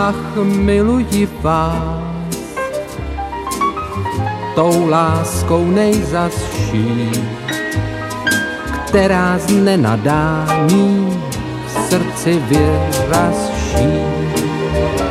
ach miluji vás tou láskou nejzazší, která z nenadání v srdci vyrazší.